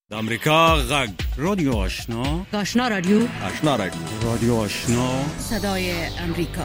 د امریکا غږ رادیو آشنا آشنا رادیو رادیو آشنا صدای امریکا.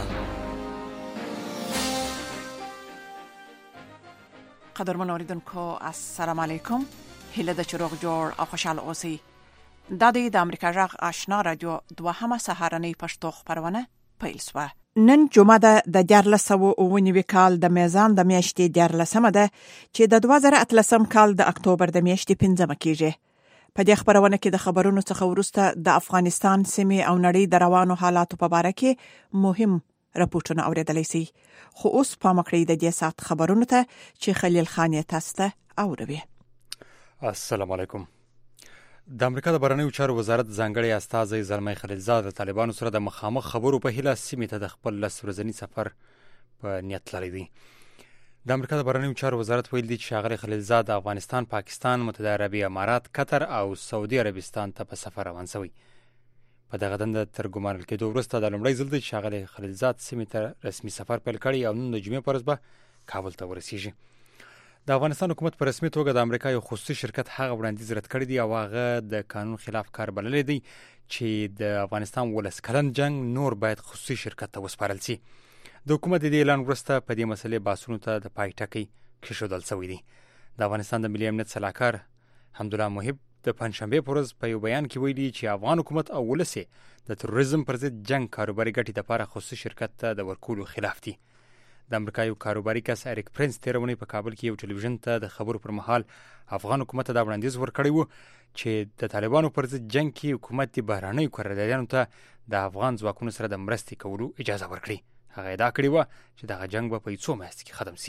قدرمن اوریدونکو السلام علیکم. هیله د چروغ جوړ او خوشاله اوسئ. د امریکا غږ آشنا رادیو دوهمه سهارنۍ پښتو خبرونه پیل شوه. نن جمعه ده د 1499 کال د میزان د میاشتې 14مه ده چې د 2013 کال د اکتوبر د میاشتې 15مه کېږي. په دې خبرونه کې د خبرونو څخه وروسته د افغانستان سیمې او نړۍ د روانو حالاتو په اړه کې مهم راپورټونه اوریدلای شي. خو اوس پام وکړئ د دې سات خبرونو ته چې خلیل خان یې تاسو ته اوروي. السلام علیکم. د امریکا د بهرنیو چارو وزارت ځانګړی استازی زلمی خلیلزاد د طالبانو سره د مخامخ خبرو په هیله سیمې ته د خپل 10 ورځني سفر په نیت لري دی. د امریکا د بهرنیو چارو وزارت ویل دی چې ښاغلی خلیلزاد د افغانستان، پاکستان، متحده عربي امارات، قطر او سعودي عربستان ته په سفر روان شوی. په دغه دنده تر ګمارل کېدو وروسته د لومړی ځل دی چې ښاغلی خلیلزاد سیمې ته رسمي سفر پیل کړی او نن د جمعې په ورځ به کابل ته ورسیږي. د افغانستان حکومت په رسمي توګه د امریکا یو خصوصي شرکت هغه وړاندیز رد کړی دی او هغه د قانون خلاف کار بللی دی چې د افغانستان 12 کلن جنگ نور باید خصوصي شرکت ته وسپارل شي. د حکومت د اعلان وروسته په دې مسلې بحثونو ته د پای ټکی کېښودل شوی دی. د افغانستان د ملي امنیت سلاکار حمدالله محب د پنجشنبې په ورځ په یو بیان کې ویلي چې افغان حکومت او ولس د تروریزم پر ضد جنگ کاروباري ګټې لپاره خصوصي شرکت ته د ورکولو خلاف دي. د امریکا یو کاروباري کس اریک پرنس تېره اونۍ په کابل کې یو ټلویزیون ته د خبرو پر مهال افغان حکومت ته دا وړاندیز ورکړی و چې د طالبانو پر ضد جنگ کې حکومت د بهرنیو قراردادیانو ته د افغان ځواکونو سره د مرستې کولو اجازه ورکړي. هغه ادعا کړې وه چې دغه جنگ به په 2 میاشتو کې ختم شي.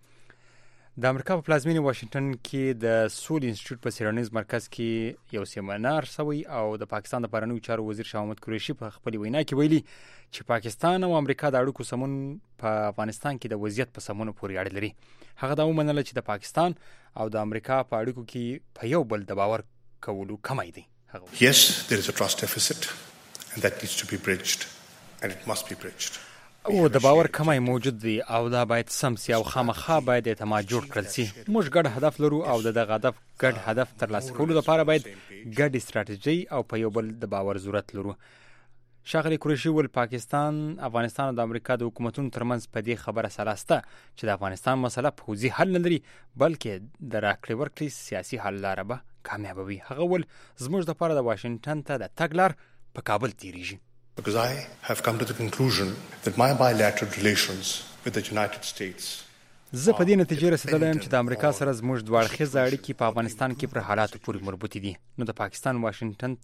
د امریکا په پلازمینې واشنګټن کې د سول انسټیټیوټ په څیړنیز مرکز کې یو سیمینار شوی او د پاکستان د بهرنیو چارو وزیر شاه محمود قریشي په خپل وینا کې ویلي چې پاکستان او امریکا د اړیکو سمون په افغانستان کې د وضعیت په سمون پورې اړه لري. هغه دا ومنله چې د پاکستان او د امریکا په اړیکو کې په یو بل د باور کولو کمی دی. Yes, there is a trust deficit and that needs to be bridged and it must be bridged. او د باور کمی موجود دی او دا باید سم سي او خامخا باید اعتماد جوړ کړل سي. موږ ګډ هدف لرو او دغه ګډ هدف ترلاسه کولو لپاره باید ګډ استراتیژي او په یو بل د باور ضرورت لرو. ښاغلی قریشي ول پاکستان، افغانستان او د امریکا د حکومتونو ترمنځ په دې خبره سلاسته چې د افغانستان مسله پوځي حل نه لري بلکې د راکړې ورکړې سیاسي حل لاره به کامیابه وي. هغه ول زموږ دپاره د واشنګټن ته د تګ لار په کابل تیریږي. Because I have come to the conclusion that my bilateral relations with the United States زه په دې نتیجې رسیدلی یم چې د امریکا سره زموږ دوه اړخیزه اړیکې په افغانستان کې پر حالاتو پورې مربوطې دي. نو د پاکستان واشنګټن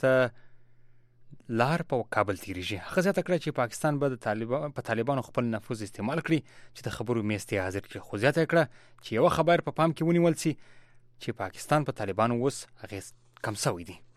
ته لار په کابل تیریږي. هغه زیاته کړه چې پاکستان به په طالبانو خپل نفوذ استعمال کړي چې د خبرو میز ته حاضر کړي. خو زیاته کړه چې یوه خبر په پام کې ونیول سي چې پاکستان په طالبانو اوس اغیز کم شوی دی.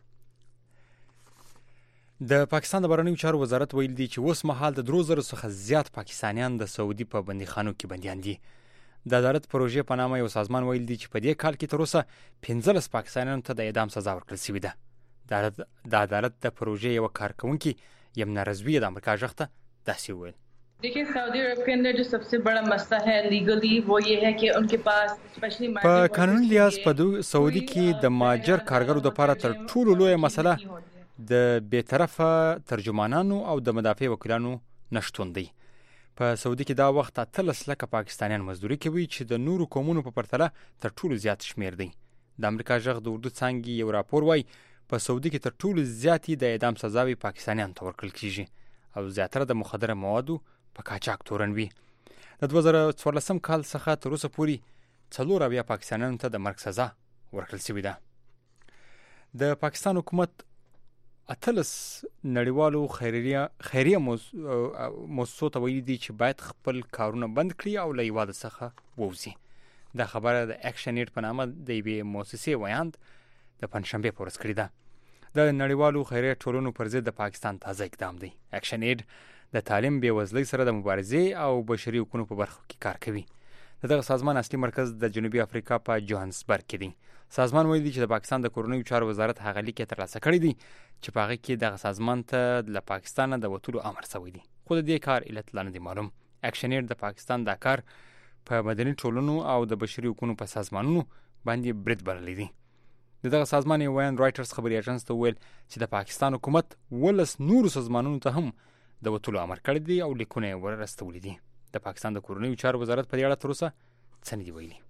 د پاکستان د بهرنیو چارو وزارت ویل دی چې اوس مهال د 3000 څخه زیات پاکستانیان د سعودي په بندیخانو کې بندیان دي. د عدالت پروژې په نامه یو سازمان ویل دی چې په دې کال کې تر اوسه 15 پاکستانیانو ته د اعدام سزا ورکړل شوې ده. د عدالت د پروژې یو کارکونکي یمنا رضوی د امریکا غږ ته داسې وویل. देखिए सऊदी अरब के अंदर जो सबसे बड़ा मसला है लीगली वो ये है कि उनके पास specially په قانوني لحاظ په سعودي کې د ماجر کارګرو لپاره تر ټولو لویه مسله د بیطرفه ترجمانانو او د مدافع وکیلانو نشتون دی. په سعودي کې دا وخت 13 لکه پاکستانیان مزدوري کوي چې د نورو قومونو په پرتله تر ټولو زیات شمیر دی. د امریکا غږ د اردو څانګې یو راپور وایي په سعودي کې تر ټولو زیاتې د اعدام سزاوي پاکستانیان ته ورکړل کیږي او زیاتره د مخدره موادو په قاچاق تورن وي. د 2014 کال څخه تر اوسه پورې 4 پاکستانیانو ته د مرګ سزا ورکړل شوې ده. د پاکستان حکومت 18 نړیوالو خیریه موسسو ته ویلي دي چې باید خپل کارونه بند کړي او له هیواده څخه ووځي. دا خبره د اکشن ایډ په نامه د یوې موسسې ویاند د پنجشنبې په ورځ کړې ده. د نړیوالو خیریه ټولنو پر ضد د پاکستان تازه اقدام دی. اکشن ایډ د تعلیم بېوزلۍ سره د مبارزې او بشري حقوقو په برخو کې کار کوي. دغه سازمان اصلي مرکز د جنوبي افریقا په جوهانسبرګ کې دی. سازمان ویلي دی چې د پاکستان د کورنیو چارو وزارت هغه لیک ترلاسه کړی دی چې په هغه کې دغه سازمان ته له پاکستان د وتلو امر شوی دی. خو د دې کار علت لا نه دی معلوم. اکشن ایډ د پاکستان دا کار په مدني ټولنو او د بشري حقوقو په سازمانونو باندې برید بللی دی. د دغه سازمان یو ویان رایټرز خبري ایجنس ته ویل چې د پاکستان حکومت 12 نورو سازمانونو ته هم د وټولو امر کړی دی او لیکونه یې ورسولي دي. د پاکستان د کورنیو چارو وزارت په دې اړه تر اوسه څه نه دي ویلي.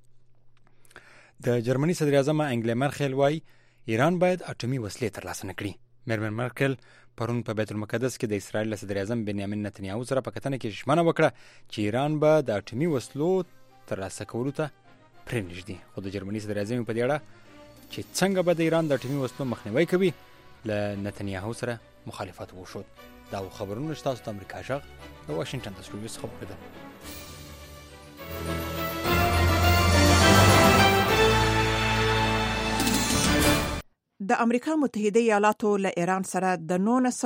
د جرمني صدر اعظم انګلا مرکل وايي ایران باید اټومي وسلې ترلاسه نکړي. میرمن مرکل پرون په بیت المقدس کې د اسرائیل صدر اعظم بنیامین نتنیاهو سره په کتنه کې ژمنه وکړه چې ایران به د اټومي وسلو ترلاسه کولو ته پرېنږدي. خو د جرمني صدر اعظم په دې اړه چې څنګه به د ایران د اټومي وسلو مخنیوي کوي له نتنیاهو سره مخالفت وشود. دا خبرونه تاسو ته امریکا ژغ د واشنگټن د سټوډیو څخه واوریدل. د امریکا متحده ایالاتو له ایران سره د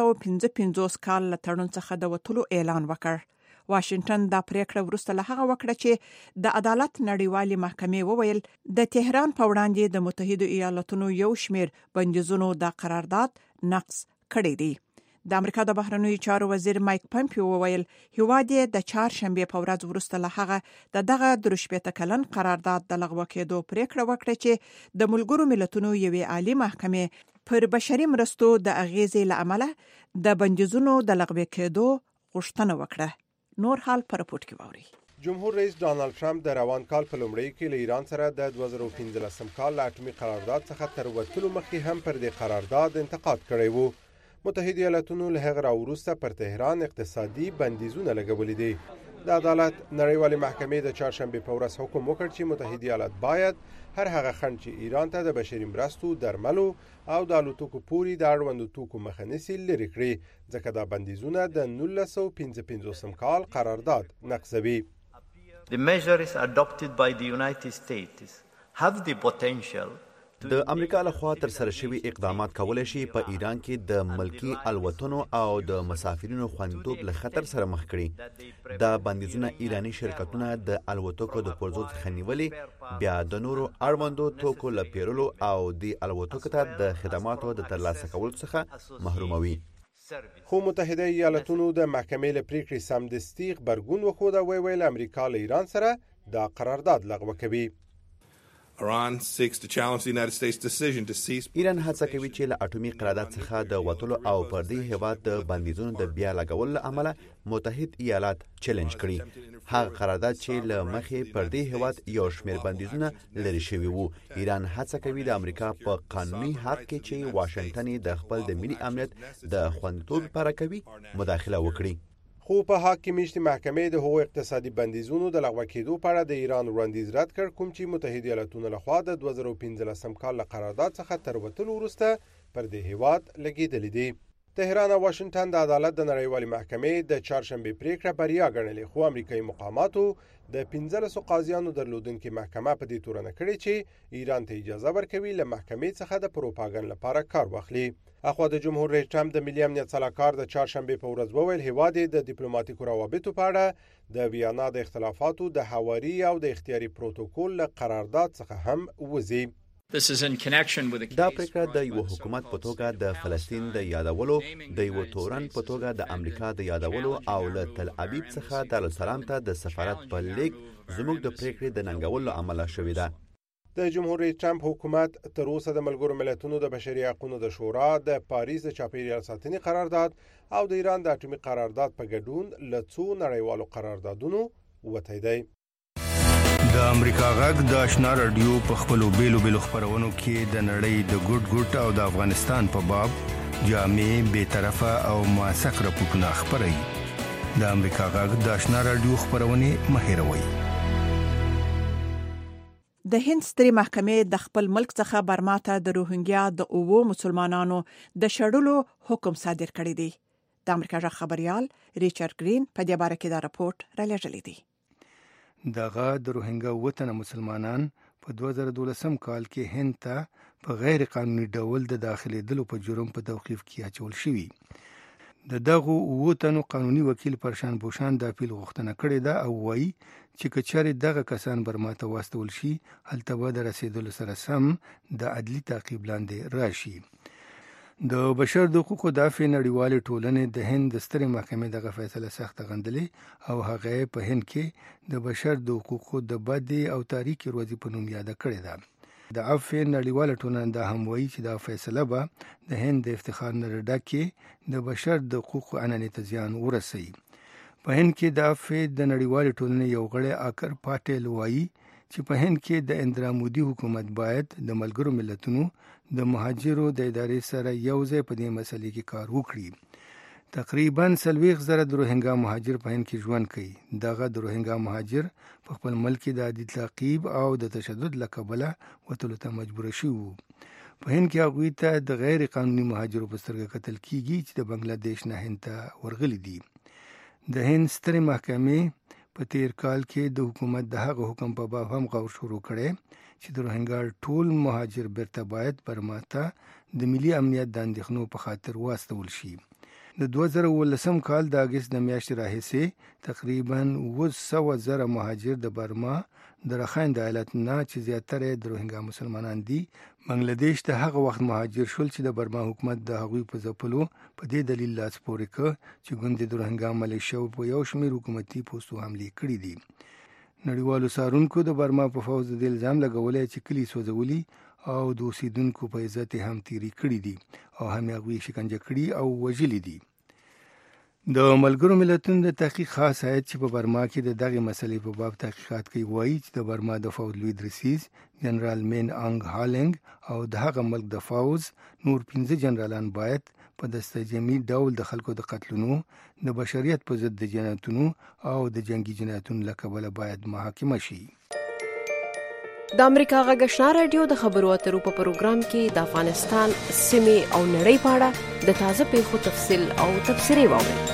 1955 کال له تړون څخه د وټولو اعلان وکړ. واشنگټن دا پریکړه ورسته له هغه وکړه چې د عدالت نړیوالې محکمې وویل د تهران په وړاندې د متحده ایالاتونو یو شمیر بندیزونو د قرارداد نقض کړی دی. د امریکا د بهرنیو چارو وزیر مایک پمپیو وویل هیواد د چهارشنبه په ورځ ورسته له هغه دغه 3 کلن قرارداد د لغوه کېدو پریکړه وکړه چې د ملګرو ملتونو یوې عالی محکمې پر بشري مرستو د اغیزې له امله د بندیزونو د لغوه کېدو غوښتنه وکړه. نور حال پر رپورت کې ووري. جمهور رئیس ډانلډ ټرمپ د روان کال په لومړۍ کې له ایران سره د 2015 کال له اټومي قرارداد څخه تر وتلو مخکې هم پر دې قرارداد انتقاد کړی وو. متحده ایالاتونو له هغه راوروسته پر تهران اقتصادي بندیزونه لګولي دي. د عدالت نړیوالې محکمې د چهارشنبه په ورځ حکم وکړ چې متحده ایالات باید هر هغه خنډ چې ایران ته د بشري مرستو، درملو او د الوتکو پوري د اړوندو توکو مخه نیسي لرې کړي، ځکه دا بندیزونه د 1955 کال قرارداد نقضوي. The measures adopted by the United States have the potential د امریکا لخوا تر سره شوي اقدامات کولای شي په ایران کې د ملکی الوتنو او د مسافرینو خوندیتوب له خطر سره مخ کړي. دا بندیزونه ایرانی شرکتونه د الوتکو د پرزو څخه نیولې، بیا د نورو اړوندو توکو له پیرلو او د الوتکو ته د خدماتو د ترلاسه کولو څخه محروموي. خو متحده ایالاتونو د محکمې له پریکړې سمدستي غبرګون وښود او ویل امریکا له ایران سره دا قرارداد لغوه کوي. Iran seeks to challenge the United States' decision to cease. ایران هڅه کوي چې له اټومي قرارداد څخه د وټولو او پر دې هیواد د بندیزونو د بیا لګولو له امله متحد ایالات چیلنج کړي. هغه قرارداد چې له مخې پر دې هیواد یو شمېر بندیزونه لري شوي وو. ایران هڅه کوي د امریکا په قانوني حق کې چې واشنگټن د خپل د ملي امنیت د خوندیتوب لپاره کوي مداخله وکړي. خو په حق کې میشتي محکمې د هغو اقتصادي بندیزونو د لغوه کېدو په اړه د ایران وړاندیز رد کړ، کوم چې متحده ایالاتونو لخوا د 2015 کال له قرارداد څخه تر وتلو وروسته پر دې هیواد لګېدلې دي. تهران او واشنگټن د عدالت د نړیوالې محکمې د چهارشنبه پریکړه بریا ګڼلې، خو امریکایي مقاماتو د 15 قاضیانو درلودونکې محکمه په دې تورنه کړې چې ایران ته اجازه ورکوي له محکمې څخه د پروپاګاندا لپاره کار واخلي. اخوا د جمهور رئیس ټرمپ د ملي امنیت صلاحکار د چهارشنبه په ورځ وویل هیواد د ډیپلوماټیکو روابطو په اړه د ویانا د اختلافاتو د حواري او د اختیاري پروتوکول له قرارداد څخه هم وځي. دا پریکړه د یو حکومت په توګه د فلسطین د یادولو، د یو تورن په توګه د امریکا د یادولو او له تل ابیب څخه دارالسلام ته د سفارت په لیک زموږ د پریکړې د ننګولو عمله شوې ده. د جمهور رئیس ټرمپ حکومت تر اوسه د ملګرو ملتونو د بشري حقوقو د شورا د پاریس د چاپیریال ساتنې قرارداد او د ایران د اټومي قرارداد په ګډون له څو نړیوالو قراردادونو وتی دی. د امریکا غږ د آشنا رادیو په خپلو بیلو خبرونو کې د نړۍ د ګډ او د افغانستان په باب جامع، بی‌طرفه او موثق راپورټونه خبري. د امریکا غږ د آشنا رادیو خبرونه مهیروي. د هند ستري محکمې د خپل ملک څخه برما ته د روهینګیا د 9 مسلمانانو د شړلو حکم صادر کړی دی. د امریکا ژغ خبريال ریچارډ گرین په دې باره کې دا راپورټ را لېږلی دی. دغه د روهینګیا وطن مسلمانان په 2012 کال کې هند ته په غیر قانوني ډول د داخليدلو په جرم په توقيف کې اچول شوی. د دغه وطن قانوني وکیل پرشان بوشان د اپیل غوښتنه کړې ده او وایي چې کچاري دغه کسان برما ته واستول شي هلته به د رسیدلو سره سم د عدلي تعقیب لاندې راشي. د بشر د حقوقو دافع نړیوالې ټولنې د هند د سترې محکمې دغه فیصله سخت غندلې او هغه په هند کې د بشر د حقوقو د بد او تاریخي ورځې په نوم یاد کړې ده. د عفو نړیواله ټولنه دا هم وایي چې دا فیصله به د هند د افتخار نه ډکه د بشر د حقوقو عنعنې ته زیان ورسوي. په هند کې د عفو د نړیوالې ټولنې یو غړی آکر پاټیل وایي چې په هند کې د اندرا مودي حکومت باید د ملګرو ملتونو د مهاجرو د ادارې سره یو ځای په دې مسلې کې کار وکړي. تقریبا 40,000 د روهینګا مهاجر په هند کې ژوند کوي. دغه د روهینګا مهاجر په خپل ملک کې د عادي تعقیب او د تشدد له کبله وتلو ته مجبور شوي وو. په هند کې هغوی ته د غیر قانوني مهاجرو په سترګه کتل کیږي چې د بنگلاديش نه هند ته ورغلي دي. د هند سترې محکمې په تیر کال کې د حکومت د هغه حکم په باب هم غور شروع کړي چې د روهینګا ټول مهاجر بیرته باید برما ته د ملي امنیت د اندېښنو په خاطر واستول شي. د 2019 کال د اگست د میاشتې راهیسې تقریبا 700,000 مهاجر د برما د رخاین د ایالت نه چې زیاتره د روهینګا مسلمانان دي بنگلاديش ته هغه وخت مهاجر شول چې د برما حکومت د هغوی په ځپلو په دې دلیل لاس پورې کړ چې ګوند د روهینګا ملیشو په یو شمېر حکومتي پوستو حملې کړې دي. نړیوالو څارونکو د برما په فوج د الزام لګولې چې کلی سوځولي او د اوسیدونکو په عزت هم تیری کړی دي او هم هغوی شکنجه کړي او وژلي دي. د ملګرو ملتونو د تحقیق خاص هیئت چې په برما کې د دغه مسلې په باب تحقیقات کوي وایي چې د برما د فوج لوی درسیز جنرال مین آنګ هالنګ او د هغه ملک د فوج نور 15 جنرالان باید په دستجمعي ډول د خلکو د قتلونو د بشریت په ضد د جنایتونو او د جنگي جنایتونو له کبله باید محاکمه شي. د امریکا غږ آشنا رادیو د خبرو اترو په پروګرام کې د افغانستان سیمې او نړۍ په اړه د تازه پیښو تفصیل او تبصرې واورئ.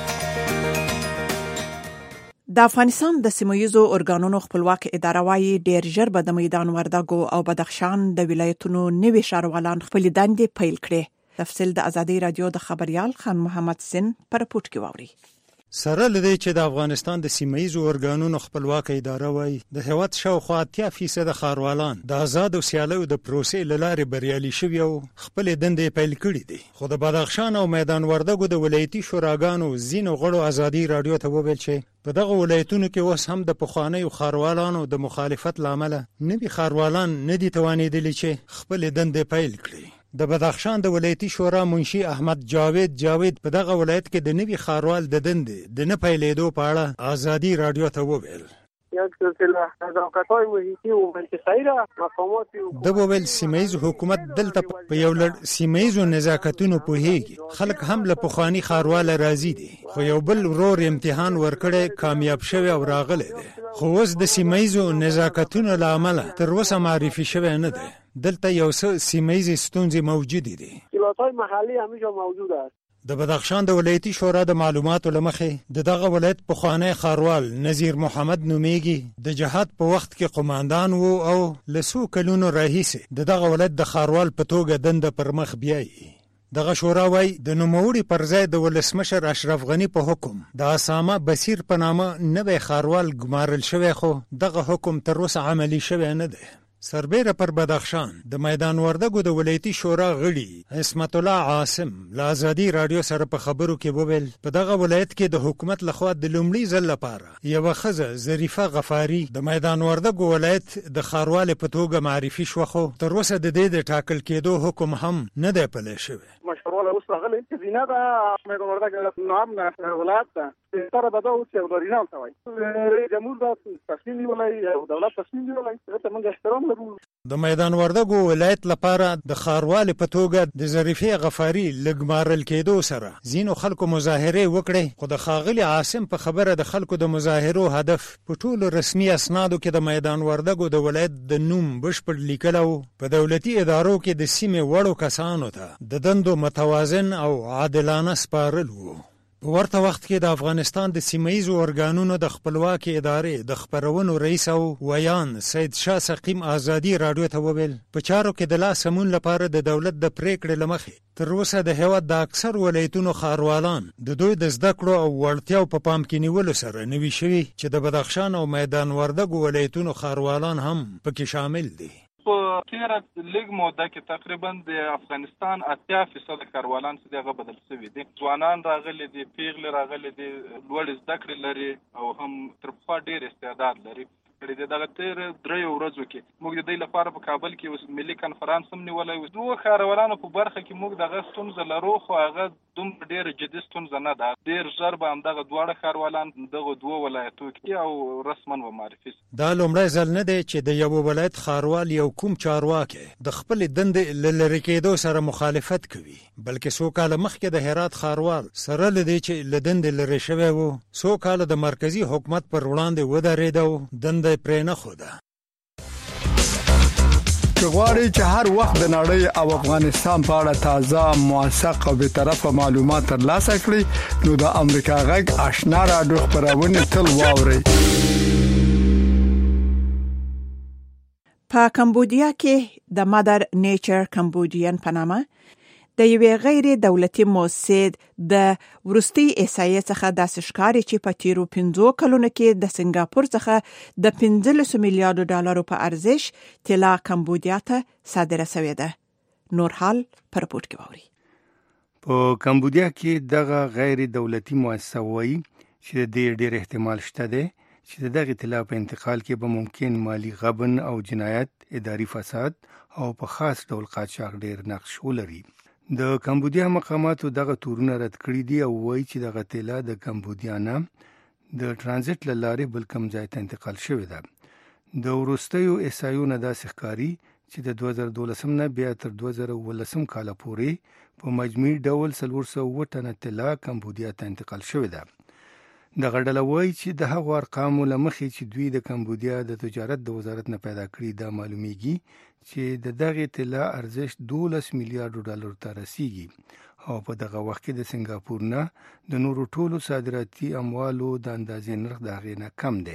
د افغانستان د سیمه‌ییزو ارګانونو خپلواک اداره وايي ډېر ژر به د میدان وردګو او بدخشان د ولایتونو نوي ښاروالان خپل دندې پیل کړي. تفصیل د ازادي رادیو د خبريال خان محمد سن پر پورت کې واوري. سره لدی چې د افغانستان د سیمه‌ییزو ارګانونو خپلواک اداره وای د هیواد شاوخوا 80% خاروالان د آزاد او سیالیو د پروسې لاره بریالي شوی او خپل دندې پیل کړي دي. خو د بدخشان او میدان وردګو د ولایتي شوراګانو زینو غړو ازادي رادیو ته وویل چې په دغه ولایتونو کې اوس هم د پخوانیو خاروالانو د مخالفت لامل نوي خاروالان نه دي توانېدلي چې خپل دندې پیل کړي. د بدخشان د ولایتي شورا منشي احمد جاوید په دغه ولایت کې د نوي خاروال د دندې د نه پیلېدو په اړه ازادي رادیو ته وویل. یک سلسله نزاکت‌های محیطی و منطقه‌ای را مقامات د وویل سیمه‌ییز حکومت دلته په یو لړ سیمه‌ییزو نزاکتونو پوهیږي. خلک هم له پخوانی خاروال راضي دي خو یو بل ورور امتحان ورکړي کامیاب شوی او راغلی دی. خو اوس د سیمه‌ییزو نزاکتونو له امله تر اوسه معرفي شوی نه دی. دلته یو څه سیمه‌ییزې ستونزې موجودې دي. مشکلات‌های محلي همیشه موجود است. د بدخشان د ولایتي شورا د معلوماتو لمخې د دغه ولایت پخوانی خاروال نذیر محمد نومیږي د جهاد په وخت کې قوماندان وو او لسو کلونو راهیسې د دغه ولایت د خاروال په توګه دنده پر مخ بیایي. دغه شورا وای د نوموړي پر ځای د ولسمشر اشرف غنی په حکم د اسامه بصیر په نامه نوی خاروال ګمارل شوی خو دغه حکم تر اوسه عملی شوی نه دی. سربیره پر بدخشان د میدان وردګو د ولایتي شورا غړي عصمت الله عاصم له ازادي رادیو سره په خبرو کې وویل په دغه ولایت کې د حکومت لخوا د لومړي ځل لپاره یوه ښځه ظریفه غفاري د میدان وردګو ولایت د خاروال په توګه معرفي شوه خو تر اوسه د دې د ټاکل کېدو حکم هم نه دی پلی شوی. مشروع اوس راغلی چې زینه د میدان وردګ نام نه ولایت ده تر به دا اوس یو ډورینال شوی جمهور دا تصمیم نیولی او دولت تصمیم نیولی ته موږ احترام لرو. د میدان وردګو ولایت لپاره د خاروال په توګه د ظریفه غفاري لګمارل کېدو سره ځینو خلکو مظاهره وکړي خو د ښاغلي عاصم په خبره د خلکو د مظاهرو هدف په ټولو رسمي اسنادو کې د میدان وردګو د ولایت د نوم بشپړ لیکل او په دولتي ادارو کې د سیمې وړو کسانو ته د دندو متوازن او عادلانه سپارل وو. په ورته وخت کې د افغانستان د سیمه‌ییزو ارګانونو د خپلواکۍ ادارې د خپرونو رئیس او ویان سید شاه سقیم ازادي رادیو ته وویل په چارو کې د لاس سمون لپاره د دولت د پریکړې لمخې تر اوسه د هیواد د اکثر ولایتونو خاروالان د دوی د زده کړو او وړتیاو په پام کې نیولو سره نوي شوي چې د بدخشان او میدان وردګو ولایتونو خاروالان هم پکې شامل دي. په تیره لږ موده کې تقریبا د افغانستان 80% کاروالان چې دغه بدل شوي دي. ځوانان راغلي دي، پیغلې راغلي دي، لوړ زده کړې لري او هم تر پخوا ډېر استعداد لري. کړی دی. دغه تیر 3 ورځو کې موږ د دې لپاره په کابل کې اوس ملي کانفرنس هم نیولی و. دوه ښاروالانو په برخه کې موږ دغه ستونزه لرو، خو هغه دومره ډېره جدي ستونزه نه ده. ډېر ژر به همدغه دواړه ښاروالان دغه دوه ولایتو کې او رسما به معرفي شي. دا لومړی ځل نه دی چې د یو ولایت ښاروال یو کوم چارواکی د خپلې دندې له لرې کېدو سره مخالفت کوي، بلکې څو کاله مخکې د هرات ښاروال سره له دې چې له دندې لرې شوی و، څو کاله د مرکزي حکومت پر وړاندې ودرېده او دنده یې پرې نه ښوده. که غواړئ چې هر وخت د نړۍ او افغانستان په اړه تازه، موثق او بیطرفه معلومات ترلاسه کړئ، نو د امریکا غږ آشنا راډیو خپرونې تل واورئ. په کمبودیا کې د مادر نیچر کمبودین په نامه د یوې غیر دولتي مؤسسې د ورستي احصایې څخه داسې ښکاري چې په تیرو 15 کلونو کې د سنگاپور څخه د 15 میلیارډ ډالرو په ارزش طلا کمبودیا ته صادره شوې ده. نور حال پر رپورت کې ووري. په کمبودیا کې دغه غیر دولتي مؤسسه وایي چې د دې ډېر احتمال شته دی چې دغه طلا په انتقال کې به ممکن مالی غبن او جنایت، اداري فساد او په خاص ډول قاچاق ډېر نقش ولري. د کمبودیا مقاماتو دغه تورونه رد کړی دي او وایي چې دغه طلا د کمبودیا نه د ترانزیت له لارې بل کوم ځای ته انتقال شوې ده. د وروستیو احصایو نه داسې ښکاري چې د 2012 نه بیا تر 2019 کال پورې په مجموعي ډول 400 ټنه طلا کمبودیا ته انتقال شوې ده. دغه ډله وایي چې د هغو ارقامو له مخې چې دوی د کمبودیا د تجارت د وزارت نه پیدا کړي، دا معلومیږي چې د دغه طلا ارزښت 12 میلیارډ ډالر ته رسیږي او په دغه وخت کې د سنگاپور نه د نورو ټولو صادراتي اموالو د اندازې نرخ د هغې نه کم دی.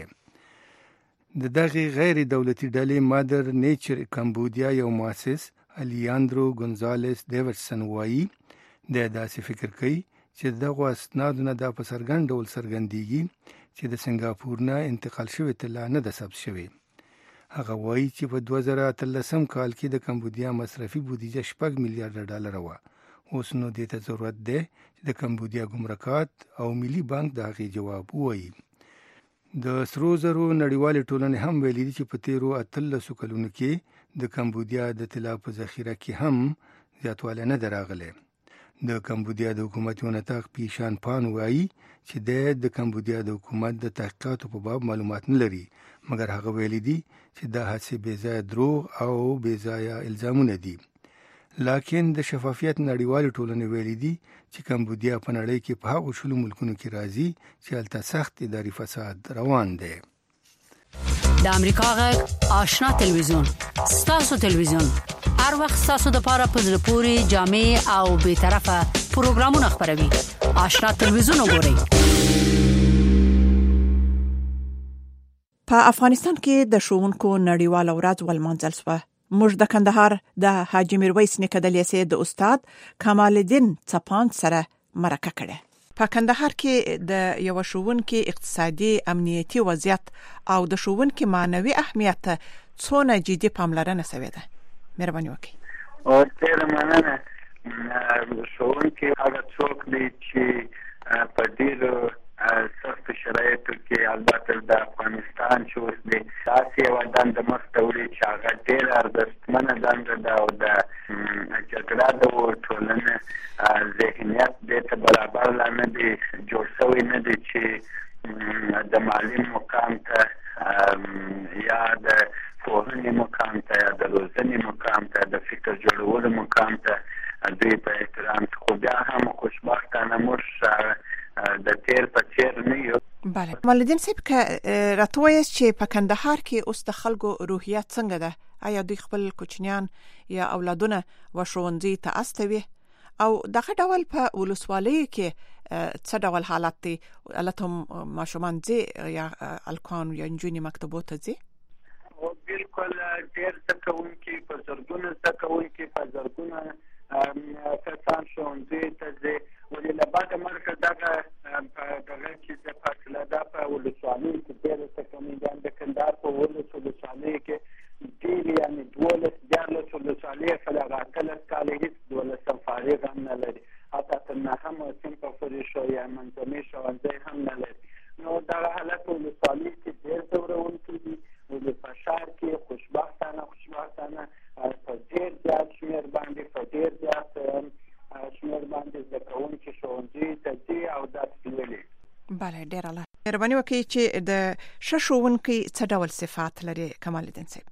د دغه غیر دولتي ډلې مادر نیچر کمبودیا یو مؤسس الیاندرو ګونزالس ډیوډسن وایي د داسې فکر کوي چې دغه اسنادونه د په څرګند ډول څرګندېږي چې د سنگاپور نه انتقال شوی طلا نه ده ثبت شوی. هغه وایي چې په 2013 کال کې د کمبودیا مصرفي بودیجه 6 میلیارډ ډالر وه. اوس نو دې ته ضرورت دی چې د کمبودیا ګمرکات او ملي بانک د هغې جواب ووایي. د سرو زرو نړیوالې ټولنې هم ویلي دي چې په تیرو 18 کلونو کې د کمبودیا د طلا په ذخیره کې هم زیاتوالی نه دی راغلی. د کمبودیا د حکومت یو نطاق پیشان پان وایي چې د کمبودیا د حکومت د تحقیقاتو په باب معلومات نه لري، مګر هغه ویلي دي چې دا هڅې بې ځایه دروغ او بې ځایه الزامونه دي. لکن د شفافیت نړیوالې ټولنې ویلي دي چې کمبودیا په نړۍ کې په هغو شلو ملکونو کې راځي چې هلته سخت اداري فساد روان دی. د امریکا غږ آشنا تلویزیون، ستاسو تلویزیون، هر وخت ستاسو د پاره په زړه پورې جامع او بیطرفه پروګرامونه خپروي. آشنا تلویزیون وګورئ. په افغانستان کې د ښوونکو نړیواله ورځ ولمانځل شوه. موږ د کندهار د حاجي میرویس نیکه د لیسې د استاد کمال الدین څپان سره مرکه کړه. په کندهار کې د یو ښوونکي اقتصادي امنیتي وضعیت او د ښوونکي معنوي اهمیت څونه جدي پاملرنه شوې ده. مهرباني وکړئ. او ډېره مننه. ښوونکي هغه څوک دی چې په ډېرو سخت شرایطو کې البته د افغانستان چې اوس دی داسې یوه دنده مخته وړي چې هغه ډېره ارزښتمنه دنده ده او د جګړه د ټولنې ذهنیت دې ته برابر لا نه دی جوړ شوی، نه دی چې د معلم مقام ته یا د پوهنې مقام ته یا د روزنې مقام ته د فکر جوړولو مقام ته دوی په احترام، خو بیا هم خوشبختانه موږ د تیر په څیر نه یو. بله مالدین صاحب، که راته وایاست چې په کندهار کې اوس د خلکو روحیات څنګه ده؟ آیا دوی خپل کوچنیان یا اولادونه و ښوونځي ته استوي او دغه ډول په ولسوالیو کې څه ډول حالت دی؟ البته ماشومان ځي یا الکان یا نجونې مکتبو ته ځي؟ بالکل ډېر زده کوونکي په زرګونه زده کوونکي په زرګونه کسان ښوونځي ته ځي، ولې له بعده مرکه دغه چې د فاصله ده په ولسوالیو کې ډېره څه کمیږي. د کندهار په 18 ولسوالیو کې ډېرې یعنې 12 ولسوالۍ خلک 18 کاله هېڅ 12 فارغ هم نه لري، حتی تر 9 صنفه پورې شو یا منځني ښوونځی هم نه لري. نو دغه حالت په ولسوالیو کې ډېر ځورونکی دي بله ډیر الله مهرباني وکړئ چې د شښوونکي څه ډول صفات لري کمال الدین صاحب؟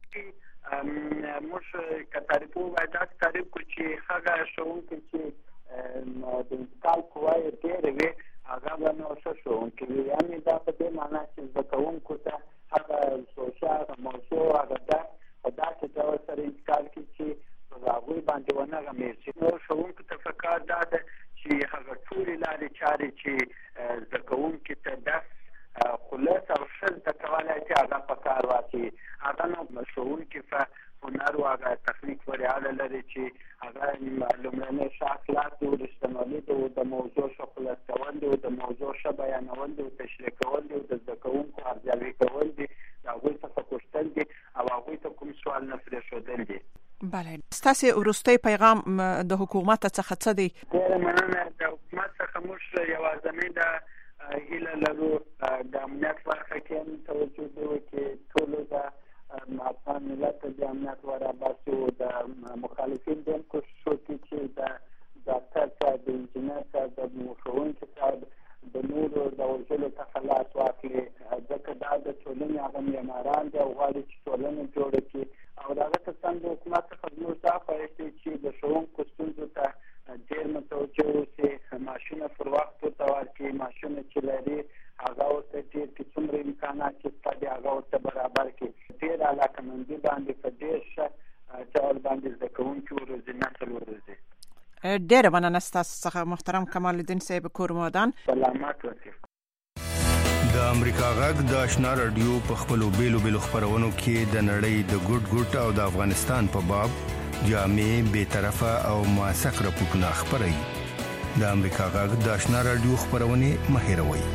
موږ کتابو وایي تعریف کو چې هغه شښوونکي چې د انتقال قوای ډیر وي هغه باندې شښوونکي یعنی دا په دې معنی چې زکونکو ته هغه سوشال موضوع هغه دا چې دا سره انتقال کی چې هغه باندې ونه غمېږي نو شښوونکو ته فکر دا ده چې هغه ټول لارې چارې چې زکونکو ته د خلاص او شل د کولای چې هغه په کار واچي هغه نو شښوونکي په هنر او هغه تخنیک ورعاله لري چې هغه لومړنی شاخلات او رښتینولي د موضوع شخصیت کول دي د موضوع ش بیانول دي تشریح کول دي د زکونکو ارزیابي کول دي هغه څه کوشتل دي او هغه ته کوم سوال نه پرې شودل دي. بله ستاسو ورستي پیغام د حکومت څخه څه دی؟ ډېر مننه د حکومت څخه موږ یوازې د هیله لرو د امنیت برخه کې توجه وکړي ټول د افغان ملت د امنیت ورابطه او د مخالفین د کوشش وکړي چې د ډاکټر صاحب د انجینر صاحب د مشاورین صاحب د نورو د وژلو څخه لاس واخلي ځکه دا د ټولنې هغه معماران دي او غواړي چې ټولنه جوړه کړي او دا څه څنګه حکومت څخه موږ دا پېښې چې د ښوونکو ستونزو ته ډېر متوجه اوسي ماشینه پر وخت ورته ورکړي ماشینه چې لري هغه ورته ډېر چې څومره امکانات چې شته دي هغه ورته برابر کړي ډېر علاقمندي باندې په ډېر ښه ډول باندې زده کوونکي وروزي نسل وروزي. ډېره مننه ستاسو څخه محترم کمال الدین صاحب کورمودان. سلامات اوسئ. د امریکا غږ د آشنا رادیو په خپلو بیلو خبرونو کې د نړۍ د ګډ او د افغانستان په باب جامع بی‌طرفه او موثق راپورټونه خپروي. د امریکا غږ د آشنا رادیو خبرونه مهیروي.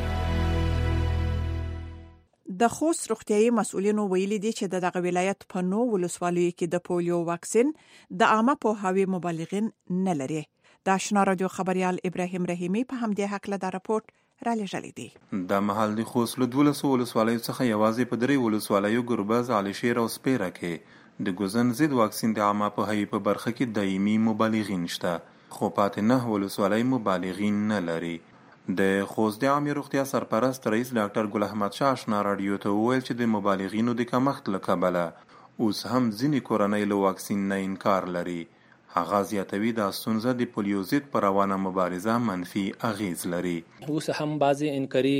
د خوست روغتيایي مسؤلینو ویلي دي چې دغه ولایت په 9 ولسوالیو کې د پولیو واکسین د عامه پوهاوي مبلغین نه لري. د آشنا رادیو خبريال ابراهیم رحیمی په همدې حق له دا راپورټ را لېږلی دی. د محل د خوست له 12 ولسوالیو څخه یوازې په 3 ولسوالیو ګربز، علي شیر او سپیره کې د ګوزن ضد واکسین د عامه پوهاوي په برخه کې دایمي مبلغین شته، خو پاتې 9 ولسوالۍ مبلغین نه لري. د خوست د عامه روغتیا سرپرست رئیس ډاکټر ګل احمد شاه آشنا رادیو ته وویل چې د مبلغینو د کمښت له کبله اوس هم ځینې کورنۍ له واکسین نه انکار لري. هغه زیاتوي دا ستونزه د پولیو ضد پر روانه مبارزه منفي اغیز لري. اوس هم بعضی انکاري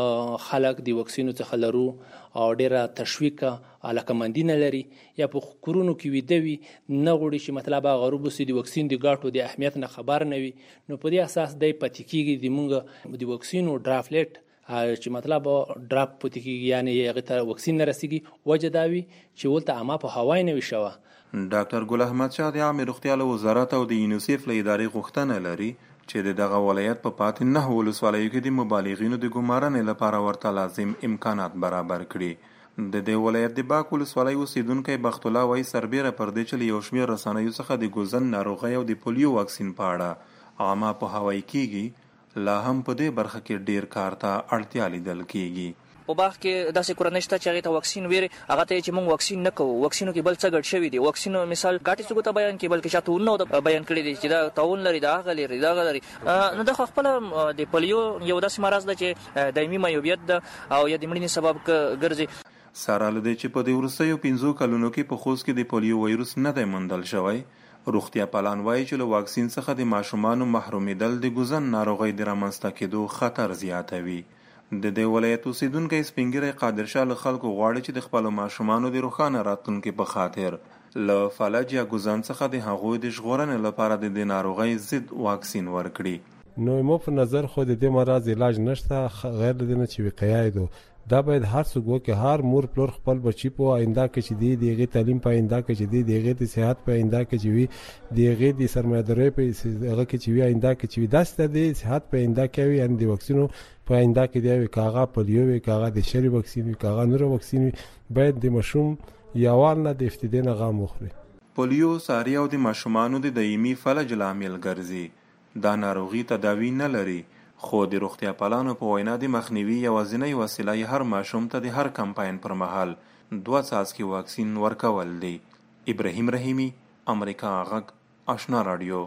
خلک د واکسینو څخه لرو او ډیره تشویق علاقمندي نه لري یا په کورونو کې ویده وي نه غوړي چې مطلب غروب سي د واکسین د ګاټو د اهمیت نه خبر نه وي. نو په دې اساس د پاتیکيږي د مونږ د واکسینو ډرافلټ چې مطلب ډراپ پاتیکيږي یعنی هغه ته واکسین نه رسیږي وجه دا وي چې ولته عامه په هوای نه وي شوه. ډاکټر ګل احمد شاه د عامه روغتیا له وزارت او د یونیسف له ادارې غوښتنه لري چې دغه ولایت په پاتې 9 ولسوالیو کې د مبالغینو د ګمارنې لپاره ورته لازم امکانات برابر کړي. د دې ولایت د باک ولسوالۍ اوسیدونکی بخت الله وایي سربیره پر دې چې یو شمېر رسنیو څخه د ګوزن ناروغۍ او د پولیو واکسین په اړه عامه پوهاوی کیږي، لا هم په دې برخه کې ډیر کار ته اړتیا لیدل کیږي. په باغ کې داسې کورنۍ شته چې هغه ته واکسین ویری هغه ته چې موږ واکسین نه کوو، واکسینو کې بل څه ګډ شوی دی. واکسین مثال ګاټي څه ته بیان کې بلکې شاته نو بیان کړی دی چې دا تعاون لري دا غلي دا غلي نو د خپل د پولیو یو داسې مرض ده چې دایمي معیوبیت ده او یا د مړینې سبب ګرځي. سره لدې چې په دې وروستیو 15 کلونو کې په خوست کې د پولیو وایروس نه دی موندل شوی. روغتیا پالان وایي چې له واکسین څخه د ماشومانو محرومیدل د ګوزن ناروغۍ د رامنځته کېدو خطر زیاتوي. د دې ولایت اوسیدونکي سپینګیری قادر شاه له خلکو غواړي چې د خپل ماشومانو د روښانه راتلونکي په خاطر له فلج یا ګوزن څخه د هغوی د ژغورنې لپاره د دې ناروغۍ ضد واکسین ورکړي. نو مو په نظر خو د دې مرض علاج نشته غیر د نه چې وقایه دو دا باید هر څوک وکړي، هر مور پلور خپل بچی په آینده کې چې دی دیغه تعلیم په آینده کې چې دی دیغه د صحت په آینده کې چې وي دیغه د سرمایه‌داري په هغه کې چې وي آینده کې چې وي داسته د صحت په آینده کې وي ان د واکسینو په آینده کې دی کاغه پولیو وي کاغه د شری واکسین وي کاغه نور واکسین باید د مشوم یوال نه د افتیدې نه غام وخوري. پولیو ساری او د ماشومانو د دایمي فلج لامل ګرځي. دا ناروغي تداوی نه لري، خو د روغتیا پالانو په وینا د مخنیوي یوازینۍ وسیله هر ماشوم ته د هر کمپاین پر مهال 2 څاڅکي واکسین ورکول دی. ابراهیم رحیمی، امریکا غږ آشنا رادیو.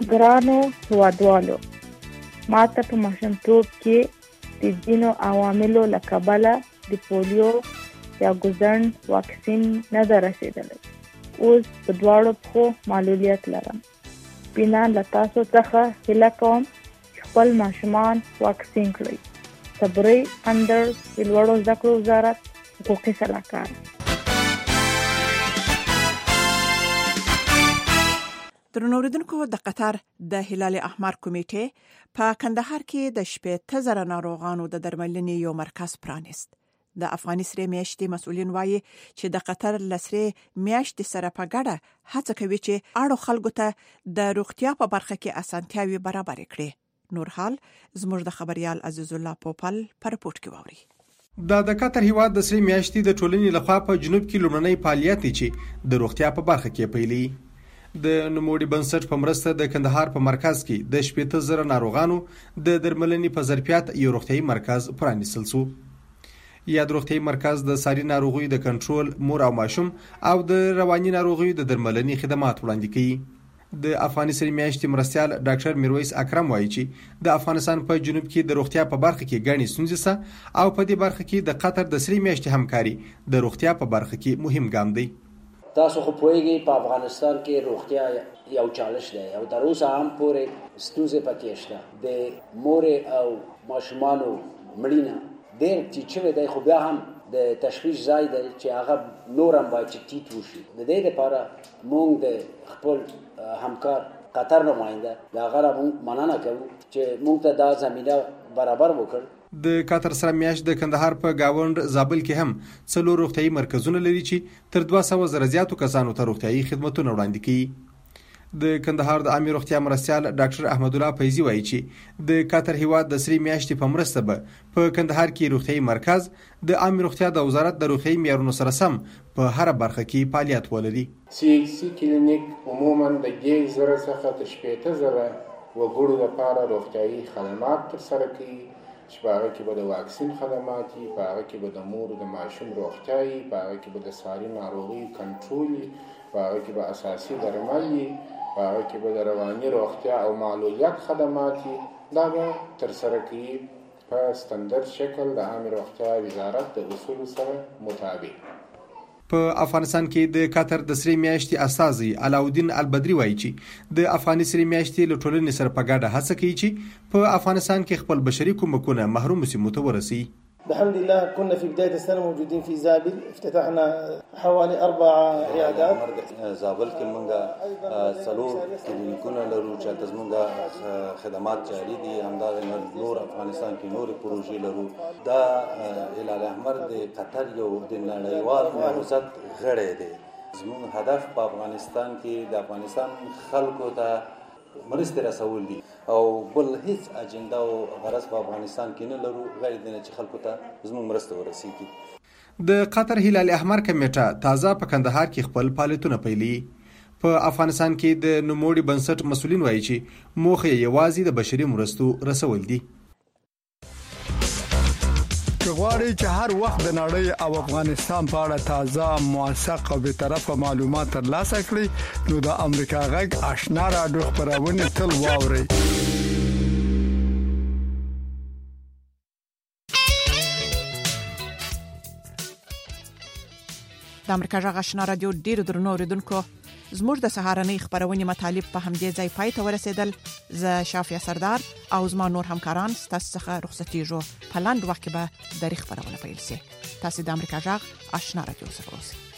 ګرانو هیوادوالو، ما ته په ماشومتوب کې د ځینو عواملو له کبله د پولیو یا ګوزڼ واکسین نه ده رسېدلی. اوس په دواړو پښو معلولیت لرم. بینا له تاسو څخه هیله کوم چې خپل ماشومان واکسین کړئ. صبري اندر د لوړو زده کړو وزارت حقوقي سلاکار. درنو اوریدونکو، د قطر د هلال احمر کمیټې په کندهار کې د 80,000 ناروغانو د درملنې یو مرکز پرانیست. د افغاني سره میاشتې مسؤلین وایي چې د قطر لسره میاشتې سره په ګډه هڅه کوي چې اړو خلکو ته د روغتیا په برخه کې اسانتیاوي برابر کړي. نور حال زموږ د خبريال عزیز الله پوپل پر رپورت کې ووري. د قطر هیواد د سری میاشتې د ټولنې لخوا په جنوب کې لومړنی فعالیت دی چې د روغتیا په برخه کې پیلي. د نوموړي بنسټ په مرسته د کندهار په مرکز کې د 80,000 ناروغانو د درملنې په ظرفیت یو روغتیايي مرکز پرانیستل شو. یاد روغتیايي مرکز د ساري ناروغیو د کنټرول، مور او ماشوم او د رواني ناروغیو د درملنې خدمات وړاندې کوي. د افغاني سری میاشتې مرستیال ډاکټر میرویس اکرم وایي چې د افغانستان په جنوب کې د روغتیا په برخه کې ګڼې ستونزې سه او په دې برخه کې د قطر د سری میاشتې همکاري د روغتیا په برخه کې مهم ګام دی. تاسو خو پوهیږئ په افغانستان کې روغتیا یو چالش دی او تر اوسه هم پورې ستونزې پکې شته. د مور او ماشومانو مړینه ډېر ټیټ شوی دی، خو بیا هم د تشویش ځای دی چې هغه نور هم باید چې ټیټ وشي. د دې لپاره موږ د خپل همکار قطر نماینده د هغه نه موږ مننه کوو چې موږ ته دا زمینه برابر وکړ. د قطر سره میاشت د کندهار په گاوند زابل کې هم 4 روغتیايي مرکزونه لري چې تر 200 زره زیاتو کسانو ته روغتیايي خدماتونه وړاندې کوي. د کندهار د عامه روغتیا مرستیال ډاکټر احمد الله فیضی وایي چې د قطر هیواد د سری میاشتې په مرسته به په کندهار کې روغتیايي مرکز د عامه روغتیا د وزارت د روغتیايي معیارونو سره سم په هر برخه کې فعالیت ولري. CHC کلینیک عموما د 10,000 څخه تر 80,000 وګړو لپاره روغتیايي خدمات ترسره کوي. چې په هغه کې به د واکسین خدمات وي، په هغه کې به د مور د ماشوم روغتیا وي، په هغه کې به د ساري ناروغیو کنټرول وي، په هغه کې به اساسي درمل وي، په هغه کې به د رواني روغتیا او معلولیت خدمات وي. دا به ترسره کوي په ستندرد شکل د عامه روغتیا وزارت د اصولو سره مطابق. په افغانستان کې د قطر د سری میاشتې استازي علاودین البدری وایي چې د افغاني سری میاشتې له ټولنې سره په ګډه هڅه کوي چې په افغانستان کې خپل بشري کومکونه محروم سیمو ته ورسي. بحمد الله كنا في بداية السنة موجودين في زابل، افتتحنا حوالي 4 عيادات. زابل کې موږ 4 کلینیکونه لرو چې تاسو موږ خدمات جاري دي. همدغه نور افغانستان کې نور پروژې لرو. دا هلال احمر د قطر یو د نړیوال معروضات غړی دی. زموږ هدف په افغانستان کې د افغانستان خلکو ته مرستې رسول دي او بل هیڅ اجنډا او غرض په افغانستان کې نه لرو غیر د چې خلکو ته زموږ مرسته ورسیږي. د قطر هلال احمر کمیټه تازه په کندهار کې خپل فعالیتونه پیلي. په افغانستان کې د نوموړي بنسټ مسؤلین وایي چې موخه یوازې د بشري مرستو رسول دي. غواړئ چې هر وخت د نړۍ او افغانستان په اړه تازه، موثق او به طرفه معلومات ترلاسه کړئ، نو د امریکا غږ آشنا رادیو خبرونه تل واورئ. د امریکا غږ آشنا رادیو ډیرو درنو اوریدونکو، زموږ د سهارنۍ خبرونه مطالب په همدې ځای پای ته ورسېدل. زه شافیا سردار او زما نور همکاران ستاسو څخه رخصتېږو. په لاندې وخت کې به د خبرونه پیل شي. تاسو د امریکا غږ آشنا رادیو سره اوسئ.